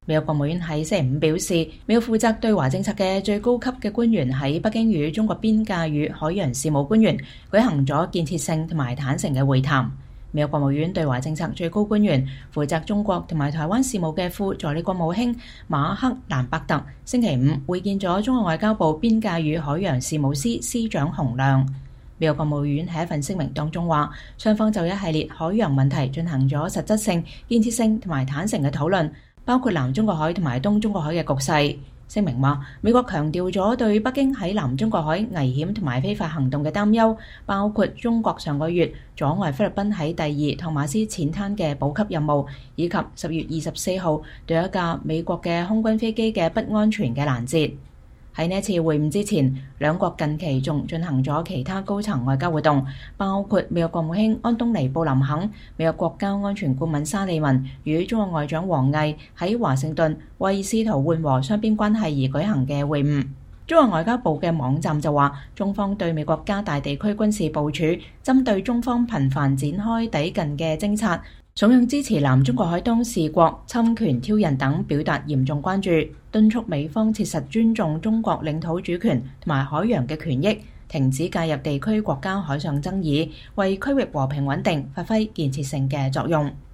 美國國務院喺星期五表示，美國負責對華政策嘅最高級嘅官員喺北京與中國邊界與海洋事務官員舉行咗建設性同埋坦誠嘅會談。美國國務院對華政策最高官員、負責中國同埋台灣事務嘅副助理國務卿馬克蘭伯特星期五會見咗中國外交部邊界與海洋事務司司長洪亮。美國國務院喺一份聲明當中話，雙方就一系列海洋問題進行咗實質性、建設性同埋坦誠嘅討論，包括南中國海同埋東中國海嘅局勢。聲明話，美國強調咗對北京喺南中國海危險同埋非法行動嘅擔憂，包括中國上個月阻礙菲律賓喺第二托馬斯淺灘嘅補給任務，以及10月24號對一架美國嘅空軍飛機嘅不安全嘅攔截。喺呢一次會晤之前，兩國近期仲進行咗其他高層外交活動，包括美國國務卿安東尼布林肯、美國國家安全顧問沙利文與中國外長王毅喺華盛頓為試圖緩和雙邊關係而舉行嘅會晤。中國外交部嘅網站就話，中方對美國加大地區軍事部署，針對中方頻繁展開抵近嘅偵察，慫恿支持南中國海當事國侵權挑釁等，表達嚴重關注，敦促美方切實尊重中國領土主權同埋海洋嘅權益，停止介入地區國家海上爭議，為區域和平穩定發揮建設性嘅作用。